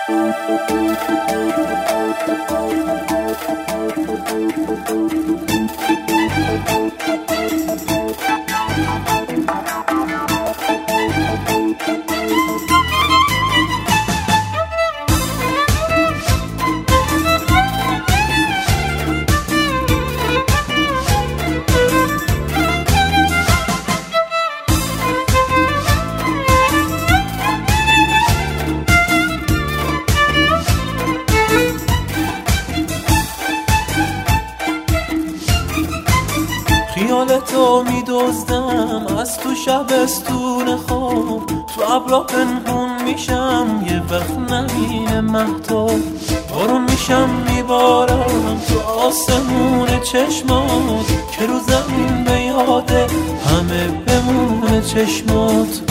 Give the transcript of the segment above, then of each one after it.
خیالتو میدزدم از تو شبستون خواب، تو ابرا پنهون میشم یه وقت نمینه مهتاب، بارون میشم میبارم تو آسمون چشمات که رو زمین به یاده همه بمونه چشمات.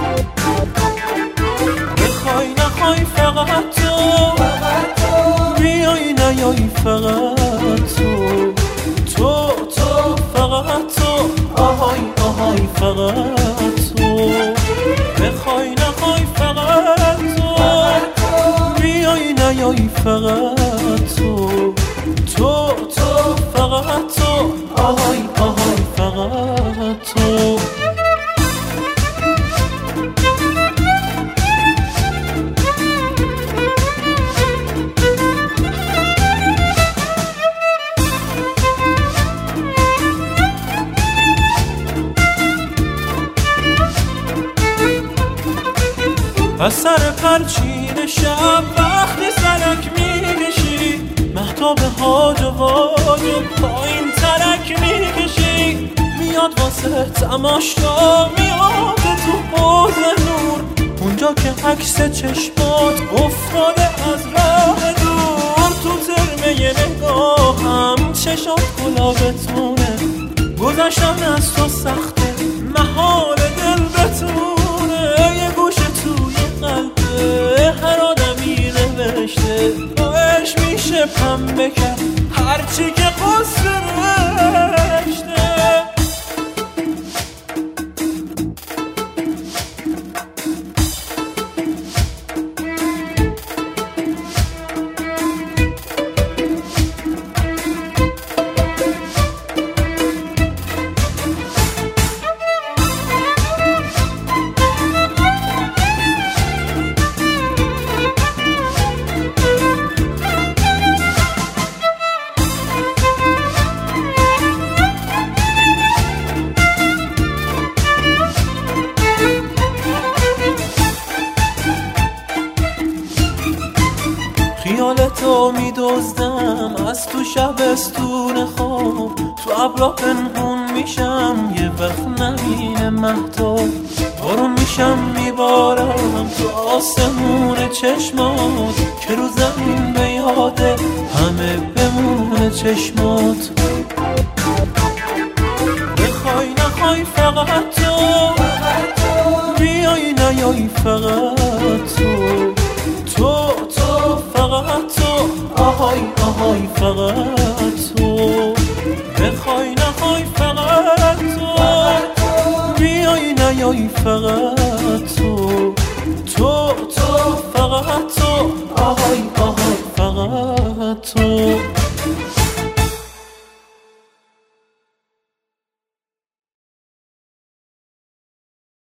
بخوای نخوای فقط تو بیای نیای فقط تو فقط تو آهای آهای فقط تو. بخوای نخوای فقط تو بیای نیای فقط تو فقط تو آهای آهای فقط تو. از سر پرچین شب وقتی سرک میکشی، مهتاب هاج و واج و پایین ترک میکشی، میاد واسه تماشا میاد تو حوض نور، اونجا که عکس چشمات افتاده از راه دور. تو ترمه نگاهم چشات گلابتونه، گذشتن از تو سخته محال دل بتونه، یه گوشه توی قلبه هر آدمی نوشته باش میشه پنبه کرد هرچی که قصه رشته. خیالتو میدزدم از تو شبستون خواب، تو ابرا پنهون میشم یه وقت نمینه مهتاب، بارون میشم میبارم تو آسمون چشمات که رو زمین به یاده همه بمونه چشمات. بخوای نخوای فقط تو بیای نیای فقط تو فقط تو آهای آهای فقط تو. بخوای نخوای فقط تو بیای نیای فقط تو فقط تو آهای